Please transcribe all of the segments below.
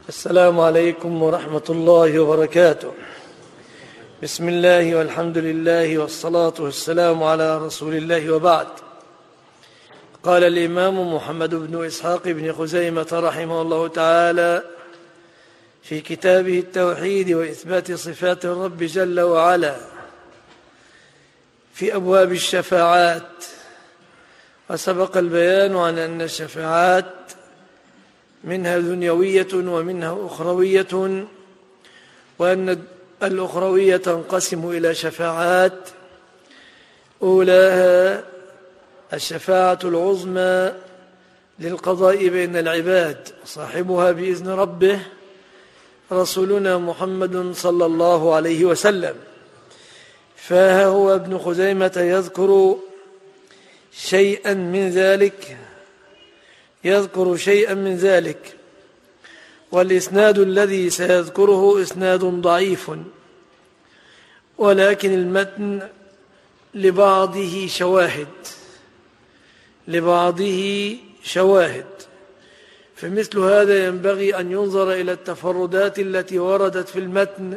السلام عليكم ورحمة الله وبركاته. بسم الله والحمد لله والصلاة والسلام على رسول الله، وبعد. قال الإمام محمد بن إسحاق بن خزيمة رحمه الله تعالى في كتابه التوحيد وإثبات صفات الرب جل وعلا في أبواب الشفاعات، وسبق البيان عن أن الشفاعات منها دنيوية ومنها أخروية، وأن الأخروية تنقسم إلى شفاعات، أولاها الشفاعة العظمى للقضاء بين العباد، صاحبها بإذن ربه رسولنا محمد صلى الله عليه وسلم. فها هو ابن خزيمة يذكر شيئا من ذلك، والإسناد الذي سيذكره إسناد ضعيف، ولكن المتن لبعضه شواهد، فمثل هذا ينبغي أن ينظر إلى التفردات التي وردت في المتن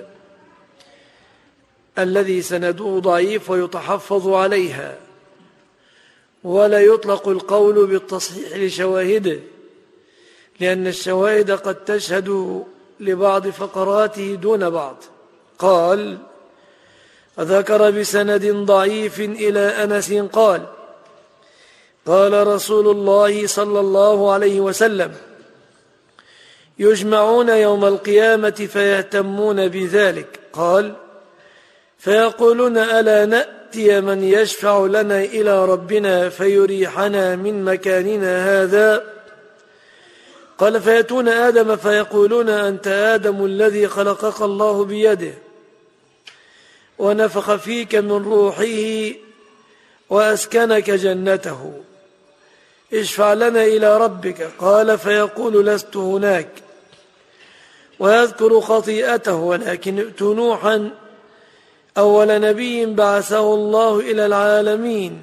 الذي سنده ضعيف ويتحفظ عليها، ولا يطلق القول بالتصحيح لشواهده، لأن الشواهد قد تشهد لبعض فقراته دون بعض. قال: ذكر بسند ضعيف إلى أنس قال: قال رسول الله صلى الله عليه وسلم: يجمعون يوم القيامة فيهتمون بذلك. قال: فيقولون: ألا نأتي من يشفع لنا إلى ربنا فيريحنا من مكاننا هذا؟ قال: فيأتون آدم فيقولون: أنت آدم الذي خلقك الله بيده ونفخ فيك من روحه وأسكنك جنته، اشفع لنا إلى ربك. قال: فيقول: لست هناك. ويذكر خطيئته: ولكن ائتوا نوحا أول نبي بعثه الله إلى العالمين.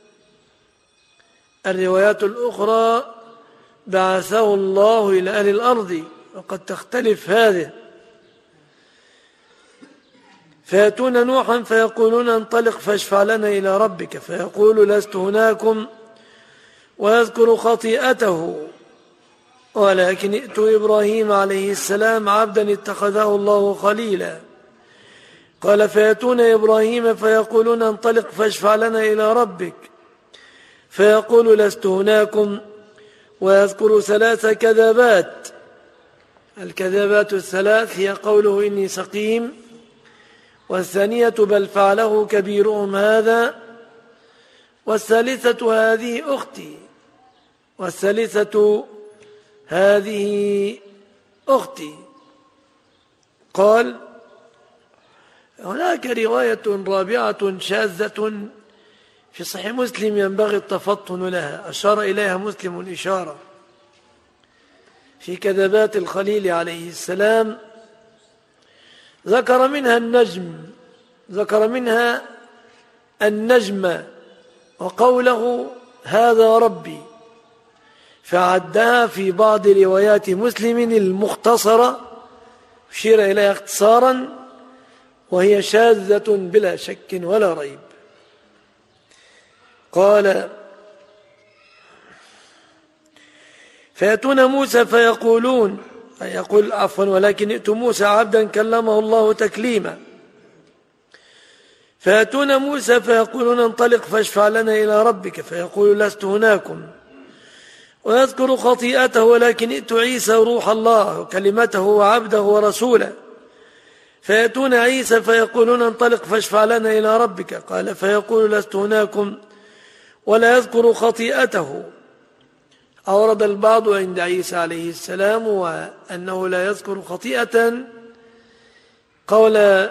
الروايات الأخرى: بعثه الله إلى أهل الأرض، وقد تختلف هذه. فيأتون نوحا فيقولون: انطلق فاشفع لنا إلى ربك. فيقول: لست هناكم. ويذكر خطيئته: ولكن ائتوا إبراهيم عليه السلام عبدا اتخذه الله خليلا. قال: فيأتون إبراهيم فيقولون: انطلق فاشفع لنا إلى ربك. فيقول: لست هناكم. ويذكر 3 كذبات. الكذبات الثلاث هي قوله: إني سقيم، والثانية: بل فعله كبيرهم هذا، والثالثة: هذه أختي. قال: هناك رواية رابعة شاذة في صحيح مسلم ينبغي التفطن لها، أشار إليها مسلم إشارة في كذبات الخليل عليه السلام. ذكر منها النجم وقوله: هذا ربي، فعدها في بعض روايات مسلم المختصرة، أشير إليها اختصارا، وهي شاذة بلا شك ولا ريب. قال: فيأتون موسى فيقولون، ولكن ائتوا موسى عبدا كلمه الله تكليما. فيأتون موسى فيقولون: انطلق فاشفع لنا إلى ربك. فيقول: لست هناكم. ويذكر خطيئته: ولكن ائتوا عيسى روح الله وكلمته وعبده ورسوله. فيأتون عيسى فيقولون: انطلق فاشفع لنا إلى ربك. قال: فيقول: لست هناكم. ولا يذكر خطيئته. أورد البعض عند عيسى عليه السلام وأنه لا يذكر خطيئة قول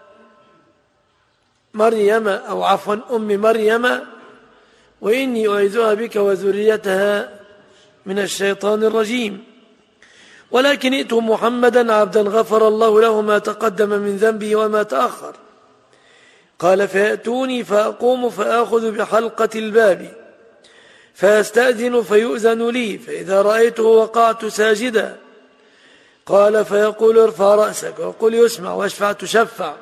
مريم، أو عفوا أم مريم: وإني أعيذها بك وذريتها من الشيطان الرجيم. ولكن ائتوا محمدا عبدا غفر الله له ما تقدم من ذنبه وما تأخر. قال: فيأتوني فأقوم فآخذ بحلقة الباب فأستأذن فيؤذن لي، فإذا رأيته وقعت ساجدا، قال فيقول ارفع رأسك وقل يسمع واشفع تشفع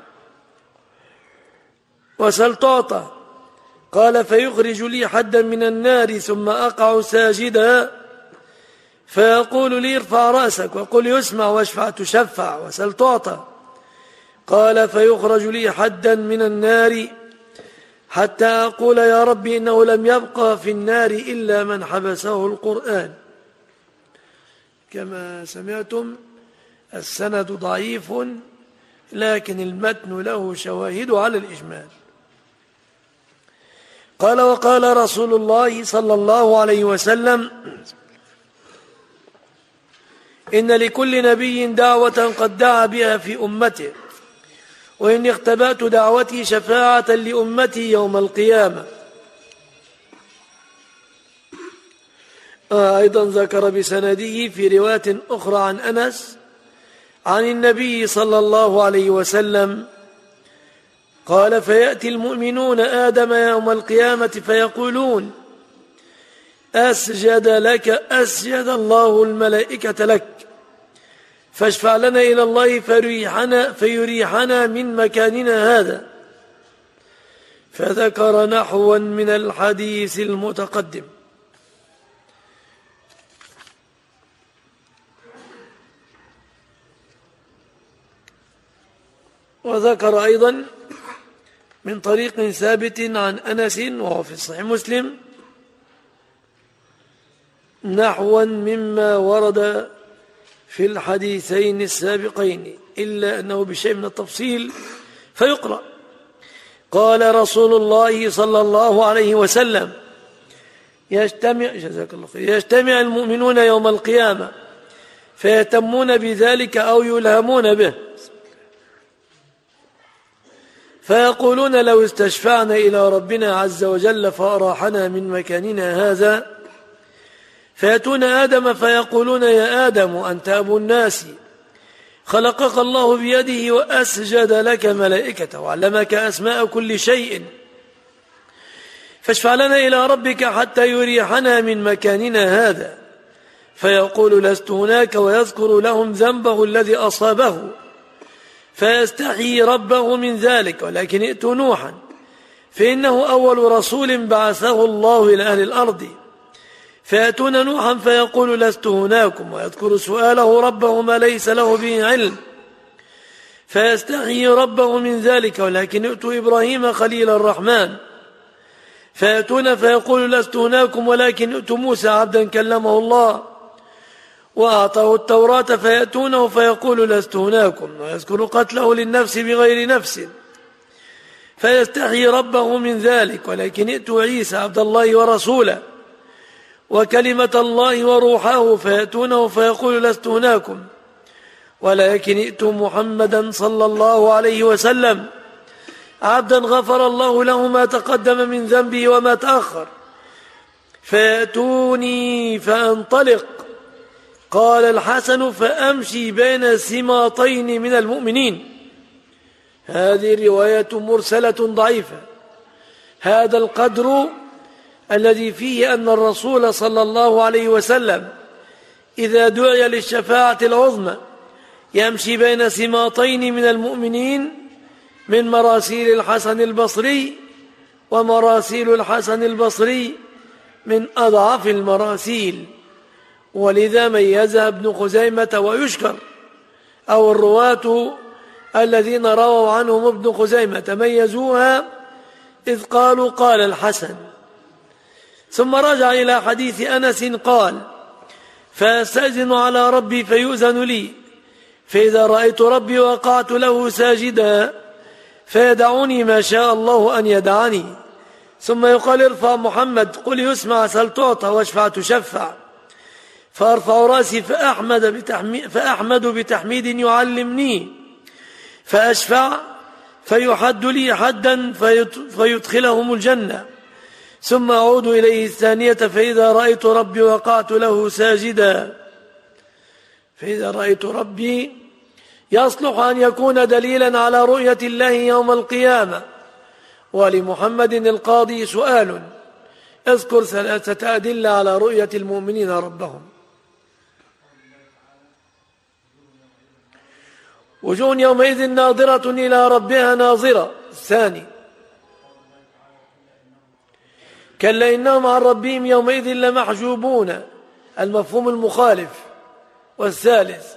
وسل تعطى. قال فيخرج لي حدا من النار ثم أقع ساجدا فيقول لي ارفع رأسك وقل يسمع واشفع تشفع وسل تعطى. قال فيخرج لي حدا من النار حتى أقول يا رب إنه لم يبقى في النار إلا من حبسه القرآن. كما سمعتم السند ضعيف لكن المتن له شواهد على الإجمال. قال وقال رسول الله صلى الله عليه وسلم إن لكل نبي دعوة قد دعا بها في أمته وإني اختبأت دعوتي شفاعة لأمتي يوم القيامة. أيضا ذكر بسنده في رواية أخرى عن أنس عن النبي صلى الله عليه وسلم قال فيأتي المؤمنون آدم يوم القيامة فيقولون أسجد لك أسجد الله الملائكة لك فاشفع لنا إلى الله فيريحنا من مكاننا هذا. فذكر نحوا من الحديث المتقدم. وذكر أيضا من طريق ثابت عن أنس وهو في صحيح مسلم نحوا مما ورد في الحديثين السابقين إلا أنه بشيء من التفصيل فيقرأ. قال رسول الله صلى الله عليه وسلم يجتمع المؤمنون يوم القيامة فيهتمون بذلك أو يلهمون به فيقولون لو استشفعنا إلى ربنا عز وجل فأراحنا من مكاننا هذا. فيأتون آدم فيقولون يا آدم أنت أبو الناس خلقك الله بيده وأسجد لك ملائكته وعلمك أسماء كل شيء فاشفع لنا إلى ربك حتى يريحنا من مكاننا هذا. فيقول لست هناك ويذكر لهم ذنبه الذي أصابه فيستحيي ربه من ذلك ولكن ائتوا نوحا فإنه أول رسول بعثه الله إلى أهل الأرض. فيأتون نوحا فيقول لست هناكم ويذكر سؤاله ربه ما ليس له به علم فيستحيي ربه من ذلك ولكن ائتوا إبراهيم خليل الرحمن. فيأتون فيقول لست هناكم ولكن ائتوا موسى عبدا كلمه الله وأعطاه التوراة. فيأتونه فيقول لست هناكم ويذكر قتله للنفس بغير نفس فيستحيي ربه من ذلك ولكن ائتوا عيسى عبد الله ورسوله وكلمة الله وروحه. فيأتونه فيقول لست هناكم ولكن ائتوا محمدا صلى الله عليه وسلم عبدا غفر الله له ما تقدم من ذنبه وما تأخر. فيأتوني فأنطلق. قال الحسن فأمشي بين سماطين من المؤمنين. هذه رواية مرسلة ضعيفة. هذا القدر الذي فيه أن الرسول صلى الله عليه وسلم إذا دعي للشفاعة العظمى يمشي بين سماطين من المؤمنين من مراسيل الحسن البصري. ومراسيل الحسن البصري من أضعف المراسيل ولذا ميزها ابن خزيمة ويشكر أو الرواة الذين رووا عنهم ابن خزيمة ميزوها إذ قالوا قال الحسن. ثم رجع إلى حديث أنس قال فأستأذن على ربي فيؤذن لي فإذا رأيت ربي وقعت له ساجدا فيدعوني ما شاء الله أن يدعني. ثم يقال ارفع محمد قل يسمع سل تعطى واشفع تشفع. فأرفع رأسي فأحمد بتحميد يعلمني فأشفع فيحد لي حدا فيدخلهم الجنة. ثم أعود إليه الثانية فإذا رأيت ربي وقعت له ساجدا. فإذا رأيت ربي يصلح أن يكون دليلا على رؤية الله يوم القيامة. ولمحمد القاضي سؤال اذكر 3 أدلة على رؤية المؤمنين ربهم. وجوه يومئذ ناظرة إلى ربها ناظرة. الثاني كلا إنهم عن ربهم يومئذ لمحجوبون، المفهوم المخالف. والثالث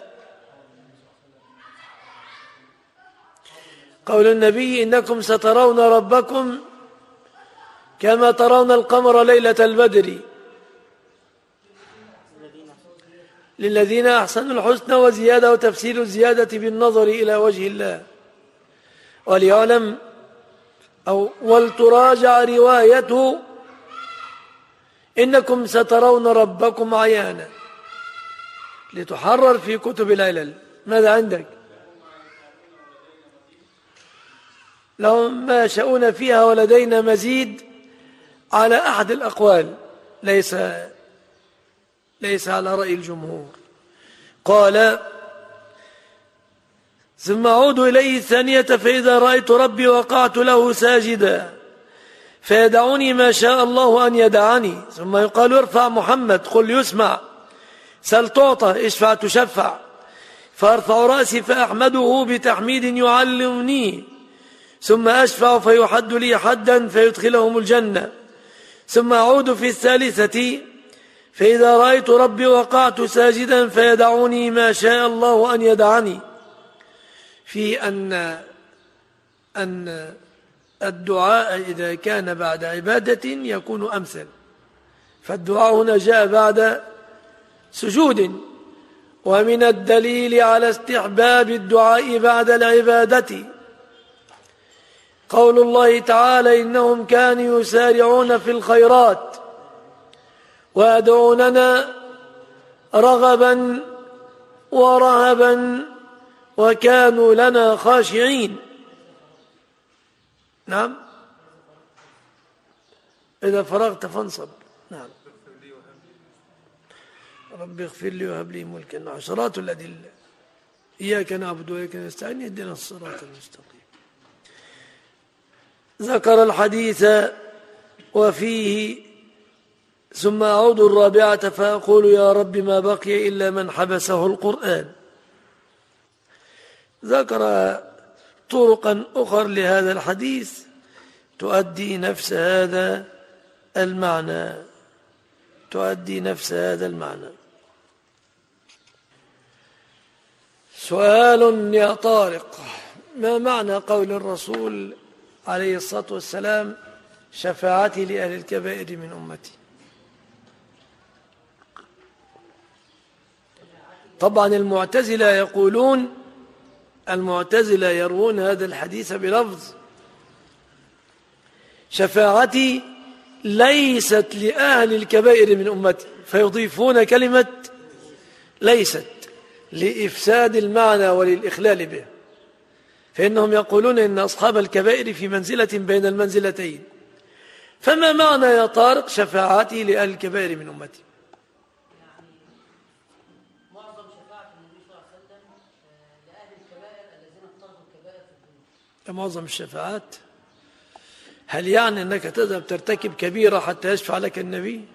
قول النبي إنكم سترون ربكم كما ترون القمر ليلة البدر للذين أحسنوا الحسنى وزيادة، وتفسير الزيادة بالنظر إلى وجه الله. وليعلم أو ولتراجع روايته إنكم سترون ربكم عيانا، لتحرر في كتب العلل. ماذا عندك؟ لهم ما يشاءون فيها ولدينا مزيد على أحد الأقوال، ليس على رأي الجمهور. قال ثم أعود إليه الثانية فإذا رأيت ربي وقعت له ساجدا فيدعوني ما شاء الله أن يدعني. ثم يقال ارفع محمد قل يسمع، سل تعطى، اشفع تشفع. فأرفع رأسي فأحمده بتحميد يعلمني، ثم أشفع فيحد لي حدا فيدخلهم الجنة. ثم أعود في الثالثة فإذا رأيت ربي وقعت ساجدا فيدعوني ما شاء الله أن يدعني، في أن الدعاء إذا كان بعد عبادة يكون أمثل، فالدعاء هنا جاء بعد سجود. ومن الدليل على استحباب الدعاء بعد العبادة قول الله تعالى إنهم كانوا يسارعون في الخيرات ويدعوننا رغبا ورهبا وكانوا لنا خاشعين. نعم، إذا فرغت فانصب. نعم، رب اغفر لي وهب لي ملكا. عشرات الأدلة، إياك نعبد وإياك نستعين اهدنا الصراط المستقيم. ذكر الحديث وفيه ثم أعود الرابعة فأقول يا رب ما بقي إلا من حبسه القرآن. ذكر طرقا أخر لهذا الحديث تؤدي نفس هذا المعنى. سؤال يا طارق: ما معنى قول الرسول عليه الصلاة والسلام شفاعتي لأهل الكبائر من أمتي؟ طبعا المعتزلة يروون هذا الحديث بلفظ شفاعتي ليست لأهل الكبائر من أمتي، فيضيفون كلمة ليست لإفساد المعنى وللإخلال به، فإنهم يقولون إن أصحاب الكبائر في منزلة بين المنزلتين. فما معنى يا طارق شفاعتي لأهل الكبائر من أمتي؟ معظم شفاعة النبي صلى الله عليه وسلم لأهل الكبائر الذين اقترفوا الكبائر في الدنيا. معظم الشفاعات، هل يعني أنك تذهب ترتكب كبيرة حتى يشفع لك النبي؟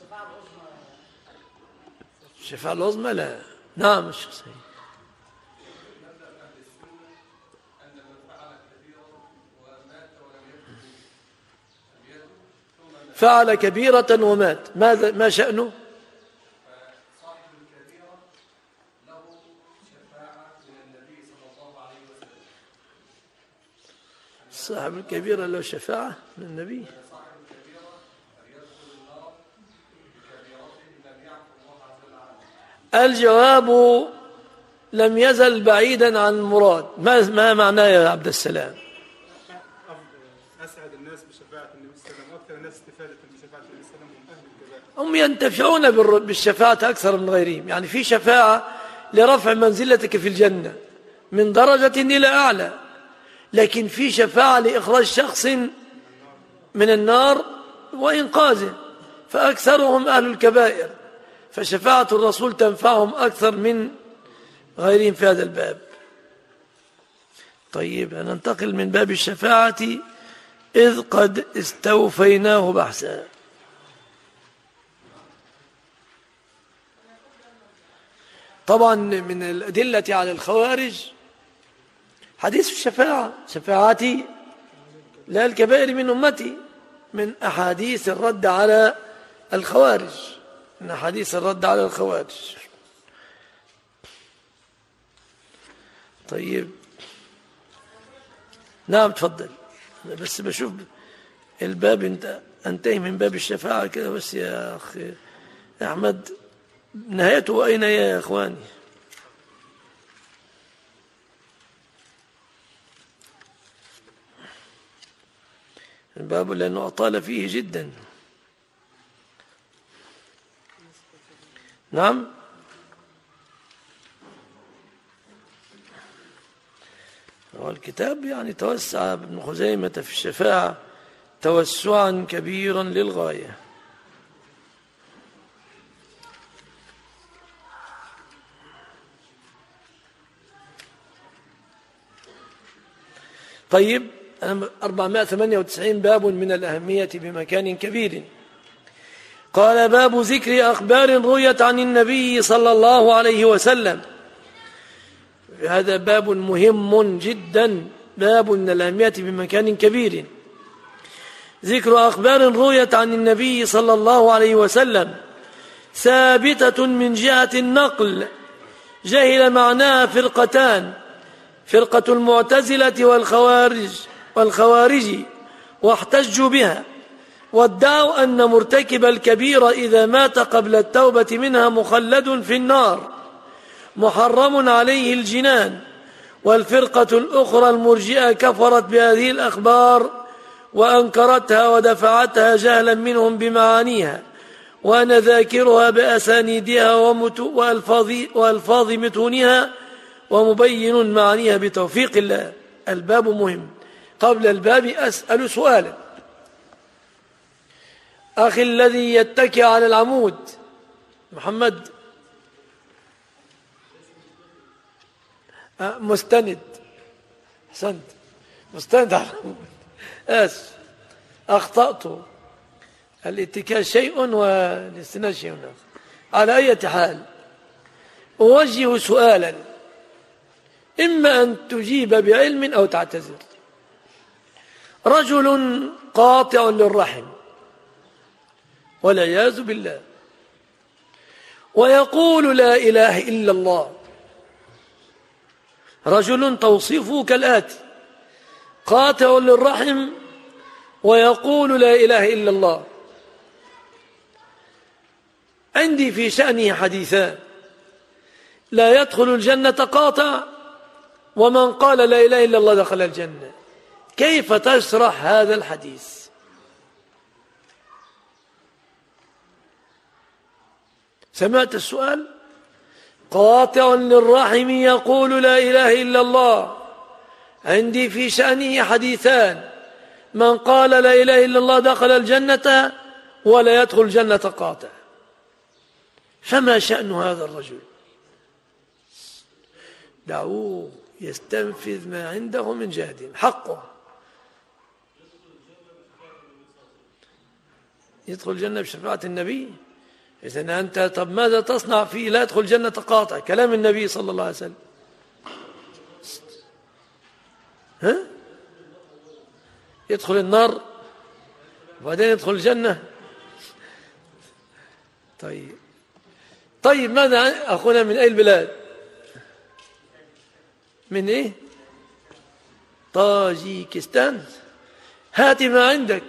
الشفاعة العظمى لا. نعم الشيخ سيد. فعل كبيرة ومات، ما شأنه؟ صاحب الكبيرة له شفاعة من النبي صلى الله عليه وسلم. صاحب الكبيرة له شفاعة من النبي. صاحب الكبيرة يدخل النار بكبيرة لم يعفو الله عز وجل عنه. الجواب لم يزل بعيدا عن المراد. ما معناه يا عبد السلام؟ أسعد الناس بشفاعة النبي صلى الله عليه وسلم وأكثر الناس استفادة بشفاعة النبي صلى الله عليه وسلم هم أهل الكبائر. هم ينتفعون بالشفاعة أكثر من غيرهم، يعني في شفاعة لرفع منزلتك في الجنة من درجة إلى أعلى، لكن في شفاعة لإخراج شخص من النار وإنقاذه، فأكثرهم أهل الكبائر، فشفاعة الرسول تنفعهم أكثر من غيرهم في هذا الباب. طيب، ننتقل من باب الشفاعة إذ قد استوفيناه بحثا. طبعا من الأدلة على الخوارج حديث الشفاعة، شفاعتي لا الكبائر من أمتي، من أحاديث الرد على الخوارج، من أحاديث الرد على الخوارج. طيب نعم تفضل. أنا بس بشوف الباب انتهي من باب الشفاعة كده بس يا أخي أحمد، نهايته أين يا أخواني؟ الباب لأنه أطال فيه جدا. نعم والكتاب يعني توسع ابن خزيمة في الشفاعة توسعا كبيرا للغاية. طيب 498 باب من الأهمية بمكان كبير. قال باب ذكر أخبار رويت عن النبي صلى الله عليه وسلم. هذا باب مهم جدا، باب من الأهمية بمكان كبير. ذكر أخبار رويت عن النبي صلى الله عليه وسلم ثابتة من جهة النقل، جهل معناها فرقتان: فرقة المعتزلة والخوارج واحتجوا بها، وادعوا أن مرتكب الكبيرة إذا مات قبل التوبة منها مخلد في النار محرم عليه الجنان. والفرقة الأخرى المرجئة كفرت بهذه الأخبار وأنكرتها ودفعتها جهلا منهم بمعانيها، وأنا ذاكرها بأسانيدها وألفاظ متونها ومبين معانيها بتوفيق الله. الباب مهم. قبل الباب أسأل سؤالا: أخي الذي يتكئ على العمود محمد، مستند، أحسنت، مستند على العمود، آسف أخطأت، الاتكاء شيء والاستناد شيء آخر. على أي حال أوجه سؤالا، إما أن تجيب بعلم أو تعتذر. رجل قاطع للرحم والعياذ بالله، ويقول لا إله إلا الله. رجل توصيفه كالآتي: قاطع للرحم ويقول لا إله إلا الله. عندي في شأنه حديثان: لا يدخل الجنة قاطع، ومن قال لا إله إلا الله دخل الجنة. كيف تشرح هذا الحديث؟ سمعت السؤال؟ قاطع للرحم يقول لا إله إلا الله، عندي في شأنه حديثان: من قال لا إله إلا الله دخل الجنة، ولا يدخل الجنة قاطع. فما شأن هذا الرجل؟ دعوه يستنفذ ما عنده من جهد، حقه. يدخل الجنة بشفاعة النبي. إذن أنت طب ماذا تصنع فيه لا يدخل الجنة قاطع؟ كلام النبي صلى الله عليه وسلم. ها؟ يدخل النار وبعدين يدخل الجنة؟ طيب ماذا أخونا من أي البلاد؟ من إيه؟ طاجيكستان. هات ما عندك.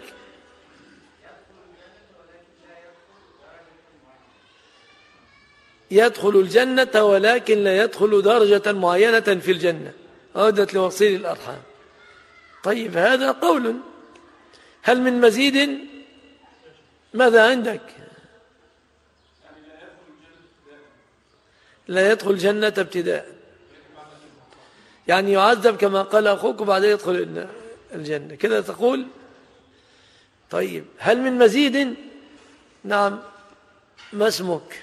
يدخل الجنة ولكن لا يدخل درجة معينة في الجنة، عودة لوصيل الأرحام. طيب هذا قول. هل من مزيد؟ ماذا عندك؟ لا يدخل الجنة ابتداء، يعني يعذب كما قال أخوك وبعدين يدخل الجنة، كذا تقول؟ طيب هل من مزيد؟ نعم. ما اسمك؟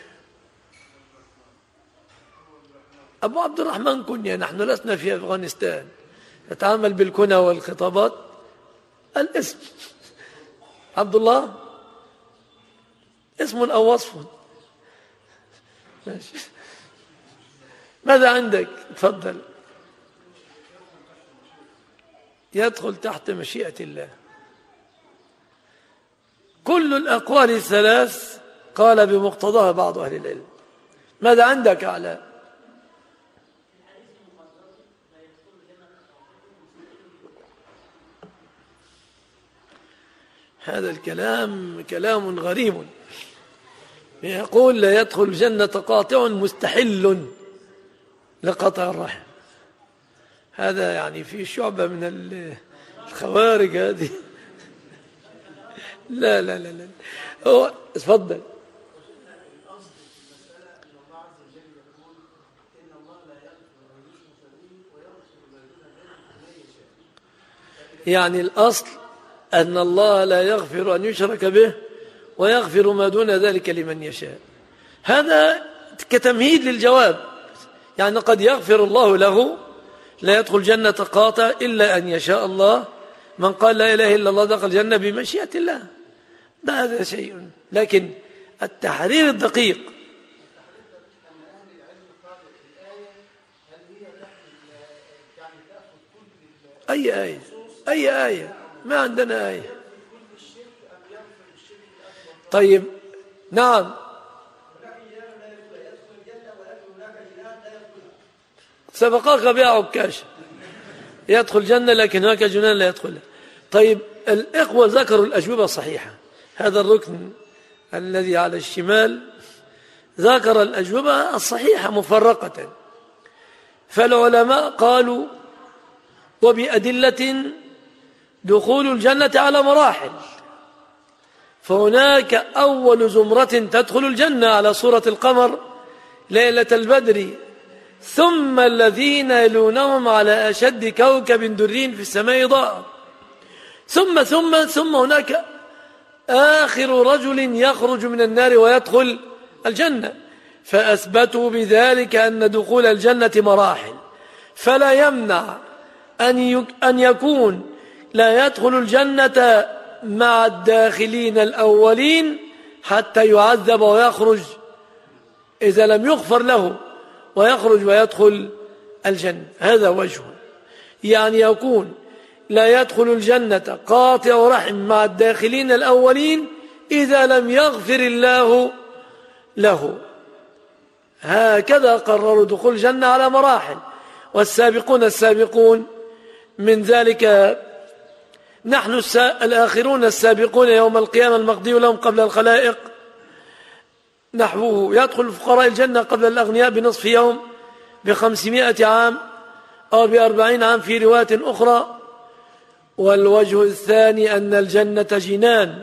أبو عبد الرحمن كنيا، نحن لسنا في أفغانستان نتعامل بالكنى والخطابات. الاسم عبد الله اسم أو وصف؟ ماشي. ماذا عندك؟ تفضل. يدخل تحت مشيئة الله. كل الأقوال الثلاث قال بمقتضاها بعض أهل العلم. ماذا عندك أعلى؟ هذا الكلام كلام غريب. يقول لا يدخل الجنة قاطع مستحل لقطع الرحم. هذا يعني في شعبة من الخوارج هذه. لا لا لا لا. هو اتفضل. يعني الأصل أن الله لا يغفر أن يشرك به ويغفر ما دون ذلك لمن يشاء. هذا كتمهيد للجواب. يعني قد يغفر الله له، لا يدخل جنة قاطع إلا أن يشاء الله. من قال لا إله إلا الله دخل الجنة بمشيئة الله. ده هذا شيء. لكن التحرير الدقيق أي آية؟ أي آية؟ ما عندنا آية. طيب نعم، سبقاك بها عكاش يدخل الجنة لكن هناك جنان لا يدخلها. طيب الإخوة ذكروا الأجوبة الصحيحة. هذا الركن الذي على الشمال ذكر الأجوبة الصحيحة مفرقة. فالعلماء قالوا وبأدلة دخول الجنة على مراحل. فهناك أول زمرة تدخل الجنة على صورة القمر ليلة البدر، ثم الذين يلونهم على أشد كوكب دري في السماء ضاء، ثم هناك آخر رجل يخرج من النار ويدخل الجنة. فأثبتوا بذلك أن دخول الجنة مراحل، فلا يمنع أن يكون لا يدخل الجنة مع الداخلين الأولين حتى يعذب ويخرج إذا لم يغفر له، ويخرج ويدخل الجنة. هذا وجه. يعني يكون لا يدخل الجنة قاطع رحم مع الداخلين الأولين إذا لم يغفر الله له. هكذا قرروا دخول الجنة على مراحل. والسابقون السابقون من ذلك نحن الآخرون السابقون يوم القيامة المقضي لهم قبل الخلائق نحوه. يدخل فقراء الجنة قبل الأغنياء بنصف يوم، ب500 عام أو ب40 عام في رواية أخرى. والوجه الثاني أن الجنة جنان،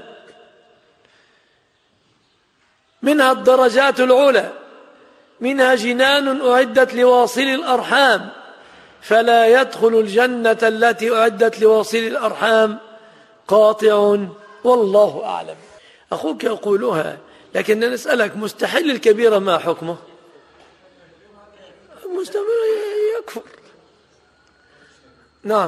منها الدرجات العلى، منها جنان أعدت لواصل الأرحام، فلا يدخل الجنة التي أعدت لواصل الأرحام قاطع. والله أعلم. أخوك يقولها، لكن نسألك مستحل الكبيرة ما حكمه؟ مستمر يكفر. نعم.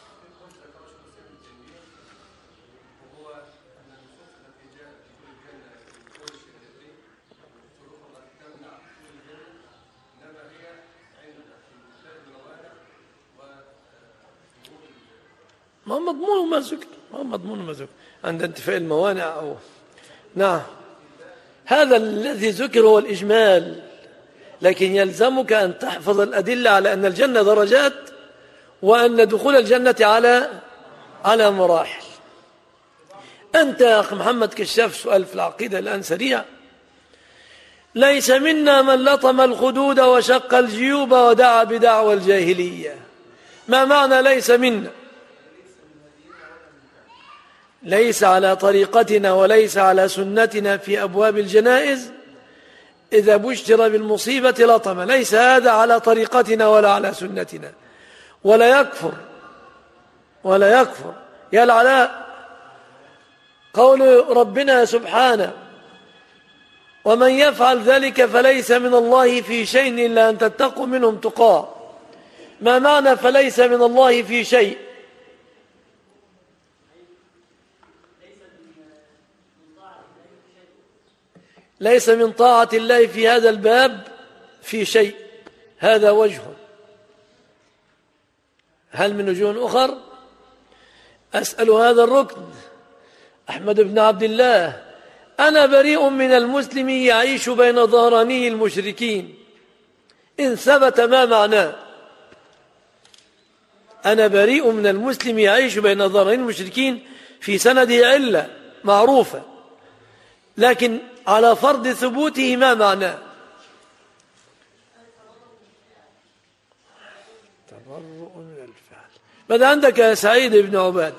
ما مضمون ما ذكر، ما مضمون ما ذكر عند انتفاء الموانع أو نعم. هذا الذي ذكر هو الإجمال، لكن يلزمك أن تحفظ الأدلة على أن الجنة درجات، وأن دخول الجنة على مراحل. أنت يا أخي محمد كشاف سؤال في العقيدة الآن سريع. ليس منا من لطم الخدود وشق الجيوب ودعا بدعوى الجاهلية. ما معنى ليس منا؟ ليس على طريقتنا وليس على سنتنا في أبواب الجنائز. إذا بشر بالمصيبة لطم، ليس هذا على طريقتنا ولا على سنتنا. ولا يكفر يا العلاء قول ربنا سبحانه ومن يفعل ذلك فليس من الله في شيء إلا أن تتقوا منهم تقاه. ما معنى فليس من الله في شيء؟ ليس من طاعة الله في هذا الباب في شيء. هذا وجه. هل من وجوه أخر؟ أسأل هذا الركن أحمد بن عبد الله: أنا بريء من المسلم يعيش بين ظهراني المشركين، إن ثبت ما معناه. أنا بريء من المسلم يعيش بين ظهراني المشركين في سنده علة معروفة، لكن على فرض ثبوته ما معناه؟ تبرؤ من الفعل. ماذا عندك يا سعيد بن عباد؟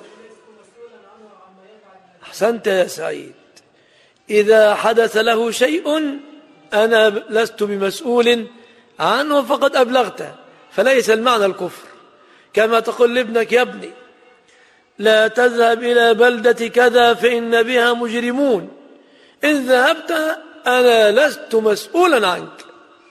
أحسنت يا سعيد. إذا حدث له شيء أنا لست بمسؤول عنه فقد أبلغته، فليس المعنى الكفر. كما تقول لابنك: يا ابني لا تذهب إلى بلدة كذا فإن بها مجرمون، إن ذهبت أنا لست مسؤولا عنك.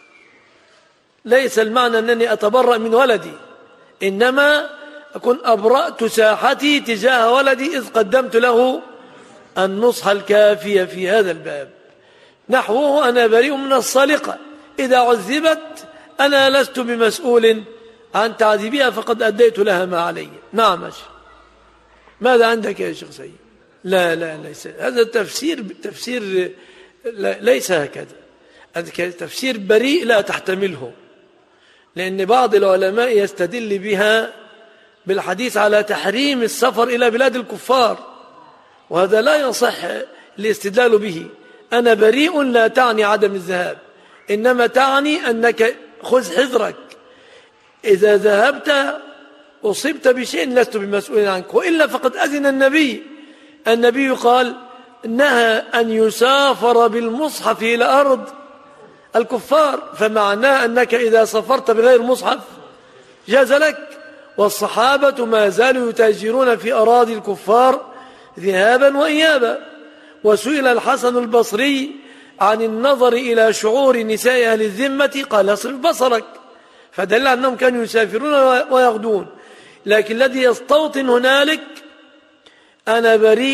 ليس المعنى أنني أتبرأ من ولدي، إنما أكون أبرأت ساحتي تجاه ولدي إذ قدمت له النصح الكافي في هذا الباب. نحوه: أنا بريء من السالقة، إذا عذبت أنا لست بمسؤول عن تعذيبها فقد أديت لها ما علي. نعم. ماذا عندك يا شيخ سيد؟ لا ليس هذا تفسير ليس هكذا. تفسير بريء لا تحتمله، لأن بعض العلماء يستدل بها بالحديث على تحريم السفر إلى بلاد الكفار، وهذا لا يصح الاستدلال به. أنا بريء لا تعني عدم الذهاب، إنما تعني أنك خذ حذرك، إذا ذهبت أصبت بشيء لست بمسؤول عنك، وإلا فقد أذن النبي قال: نهى أن يسافر بالمصحف إلى أرض الكفار، فمعناه أنك إذا سافرت بغير مصحف جاز لك. والصحابة ما زالوا يتاجرون في أراضي الكفار ذهابا وإيابا. وسئل الحسن البصري عن النظر إلى شعور نساء أهل الذمة قال: اصرف بصرك، فدل أنهم كانوا يسافرون ويغدون. لكن الذي يستوطن هنالك: أنا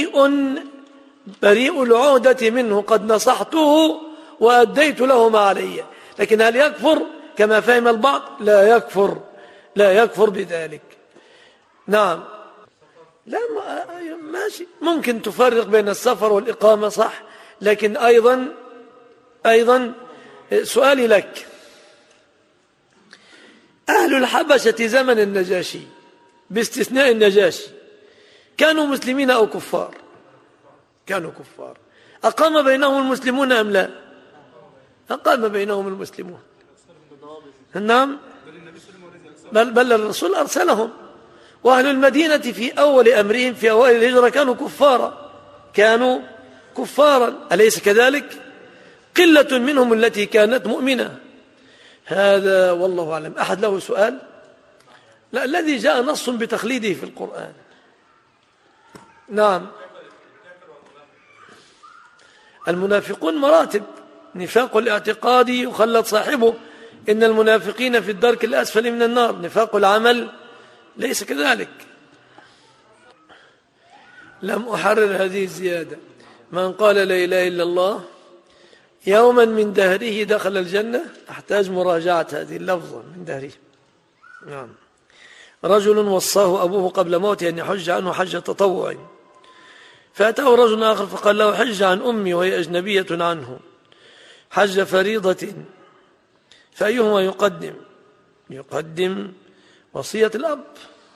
بريء العهدة منه، قد نصحته وأديت له ما علي. لكن هل يكفر كما فهم البعض؟ لا يكفر بذلك. نعم. لا ماشي، ممكن تفرق بين السفر والإقامة، صح. لكن أيضا سؤالي لك: أهل الحبشة زمن النجاشي باستثناء النجاشي كانوا مسلمين أو كفار؟ كانوا كفار. أقام بينهم المسلمون أم لا؟ أقام بينهم المسلمون. نعم. بل الرسول أرسلهم. وأهل المدينة في أول أمرهم في أوائل الهجرة كانوا كفارا، أليس كذلك؟ قلة منهم التي كانت مؤمنة. هذا والله أعلم. أحد له سؤال؟ لا، الذي جاء نص بتخليده في القرآن. نعم. المنافقون مراتب، نفاق الاعتقاد يخلد صاحبه، إن المنافقين في الدرك الأسفل من النار. نفاق العمل ليس كذلك. لم أحرر هذه الزيادة. من قال لا إله إلا الله يوما من دهره دخل الجنة. أحتاج مراجعة هذه اللفظة من دهره. نعم. رجل وصاه أبوه قبل موته أن يحج عنه حج تطوع، فأتاه رجل آخر فقال له: حج عن أمي وهي أجنبية عنه، حج فريضة، فأيهما يقدم وصية الأب.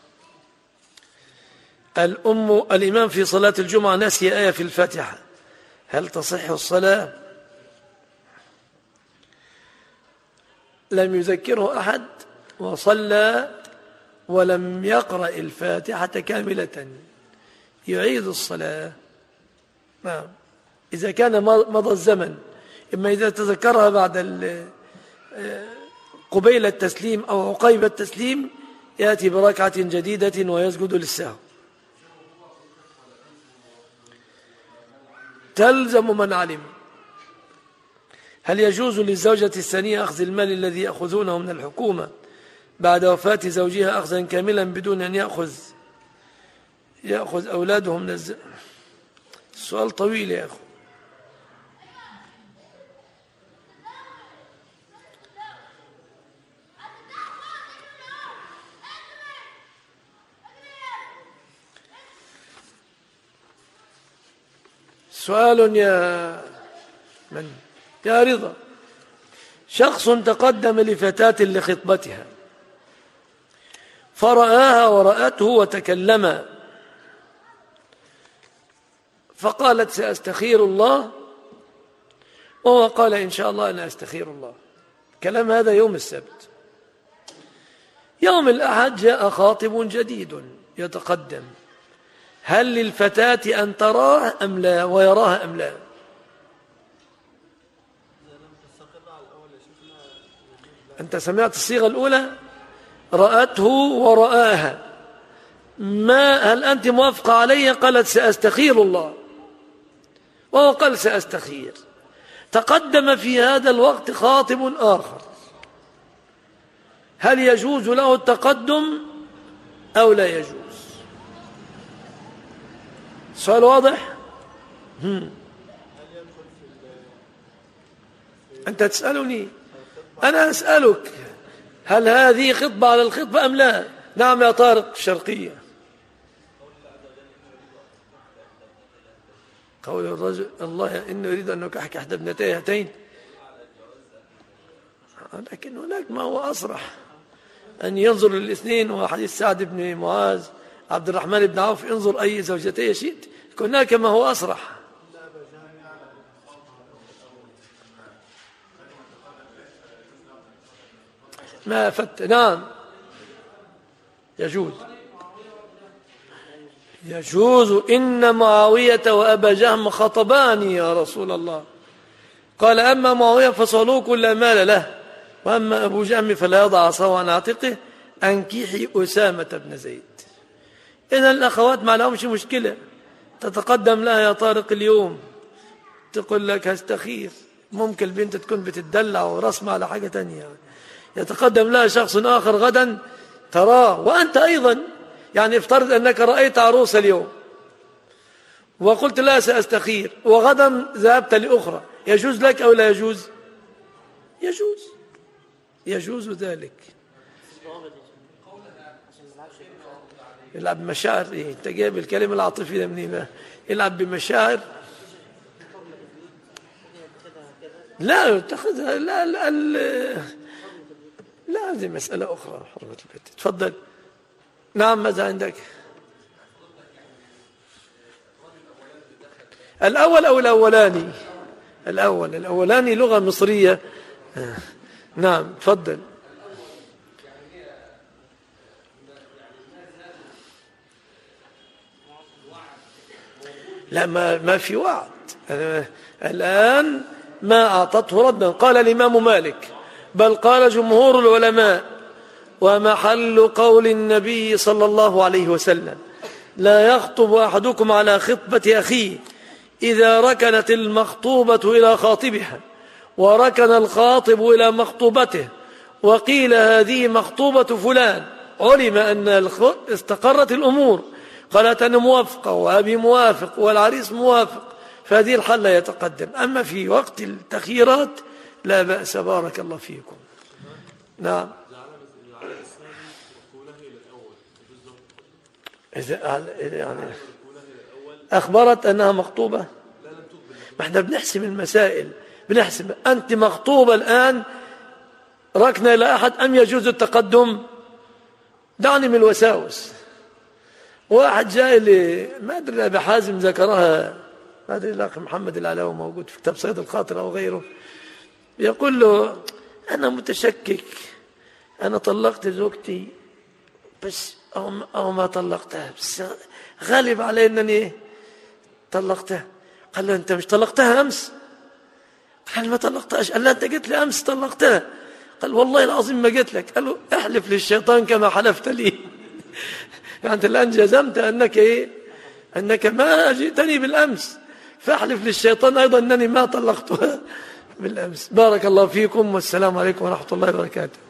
الإمام في صلاة الجمعة نسي آية في الفاتحة، هل تصح الصلاة؟ لم يذكره أحد وصلى ولم يقرأ الفاتحة كاملة، يعيد الصلاة. نعم. إذا كان مضى الزمن، إما إذا تذكرها بعد قبيل التسليم أو عقيب التسليم يأتي بركعة جديدة ويسجد للسهو. تلزم من علم. هل يجوز للزوجة الثانية أخذ المال الذي يأخذونه من الحكومة بعد وفاة زوجها أخذا كاملا بدون أن يأخذ أولادهم من السؤال طويل يا أخو. سؤال يا من؟ يا رضا. شخص تقدم لفتاة لخطبتها فرآها ورأته وتكلما، فقالت سأستخير الله، وهو قال إن شاء الله أنا أستخير الله. كلام هذا يوم السبت. يوم الأحد جاء خاطب جديد يتقدم، هل للفتاة أن تراه أم لا ويراها أم لا؟ أنت سمعت الصيغة الأولى رأته ورآها، هل أنت موافقة علي؟ قالت سأستخير الله، وهو قال سأستخير. تقدم في هذا الوقت خاطب آخر، هل يجوز له التقدم أو لا يجوز؟ سؤال واضح؟ أنت تسألني، أنا أسألك هل هذه خطبة على الخطبة أم لا؟ نعم يا طارق الشرقية. قول الرجل الله إنه يريد أن نكحك إحدى ابنتي هاتين، لكن هناك ما هو أصرح أن ينظر للاثنين، وحديث سعد بن معاذ عبد الرحمن بن عوف انظر أي زوجتي شئت، هناك ما هو أصرح. ما فت نعم يجوز إن معاوية وأبا جهم خطباني يا رسول الله، قال أما معاوية فصلوك لا مال له، وأما أبو جهم فلا يضع عصاه عن عاتقه، أنكحي أسامة بن زيد. إذن الأخوات ما لهمش مشكلة، تتقدم لها يا طارق اليوم تقول لك هستخير، ممكن البنت تكون بتدلع ورسمة على حاجة تانية، يتقدم لها شخص آخر غدا تراه، وأنت أيضا يعني افترض أنك رأيت عروسة اليوم وقلت لا سأستخير، وغدا ذهبت لأخرى، يجوز لك أو لا يجوز؟ يجوز ذلك. يلعب بمشاعر إيه؟ أنت جايب الكلمة العاطفية منين بقى؟ يلعب بمشاعر؟ لا تاخذها، لا هذه مسألة أخرى. حرمة البيت. تفضل. نعم ماذا عندك؟ الأول أو الأولاني؟ الأولاني لغة مصرية. نعم تفضل. لا ما في وعد الآن، ما أعطته ردا. قال الإمام مالك بل قال جمهور العلماء ومحل قول النبي صلى الله عليه وسلم لا يخطب أحدكم على خطبة أخيه إذا ركنت المخطوبة إلى خاطبها وركن الخاطب إلى مخطوبته وقيل هذه مخطوبة فلان، علم أن استقرت الأمور، قالت أنا موافقة وأبي موافق والعريس موافق، فهذه الحل يتقدم. أما في وقت التخييرات لا بأس. بارك الله فيكم. نعم. يعني أخبرت أنها مخطوبة، ما احنا بنحسم المسائل، بنحسم أنت مخطوبة الآن ركنا إلى أحد أم يجوز التقدم؟ دعني من الوساوس. واحد جاء لي ما أدري أبي حازم ذكرها، ما أدري الأخ محمد العلاوي موجود في كتاب صيد الخاطر أو غيره، يقول له أنا متشكك، أنا طلقت زوجتي بس أو ما طلقتها، بس غالب علي أنني طلقتها. قال له أنت مش طلقتها أمس؟ قال ما طلقتهاش. قال له أنت قلت لي أمس طلقتها. قال والله العظيم ما قلت لك. قال له احلف للشيطان كما حلفت لي. يعني الآن جزمت أنك ما جئتني بالأمس، فاحلف للشيطان أيضا أنني ما طلقتها بالأمس. بارك الله فيكم والسلام عليكم ورحمة الله وبركاته.